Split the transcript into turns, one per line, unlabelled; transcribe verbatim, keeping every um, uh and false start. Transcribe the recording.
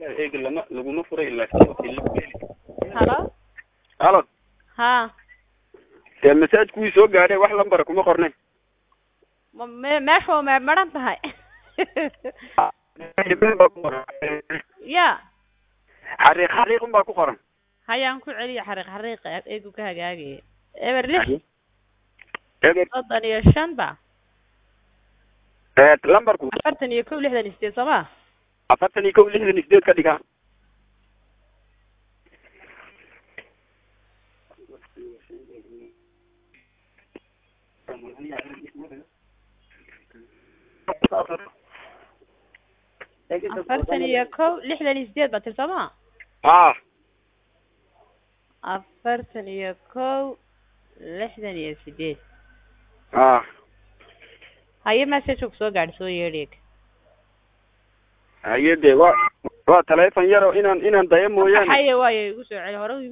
eeg lama laguma furay ilaa
halo
halo
ha
ee message ku soo gaaray wax lambar kuma qornay
ma meesha ma maran tahay ya
xariiq xariiq baa ku qoran
hayaan ku celiyo xariiq xariiq eegu ka hagaagay eber lix
eber
soddon iyo shan ba
ee lambarku
afartan iyo kow lixdan iyo sideed sama
afartan iyo kow lixdan iyo sideed ka dhiga
afartan iyo kow lixdan iyo sideed ba tir sama
ah
afartan iyo kow lixdan iyo sideed
ah
haye message ku soo gaadhay soo yeedhay
ayade waa waa telefoon yar oo inaan inaan dayo mooyaan
haye waaye igu soo celi hore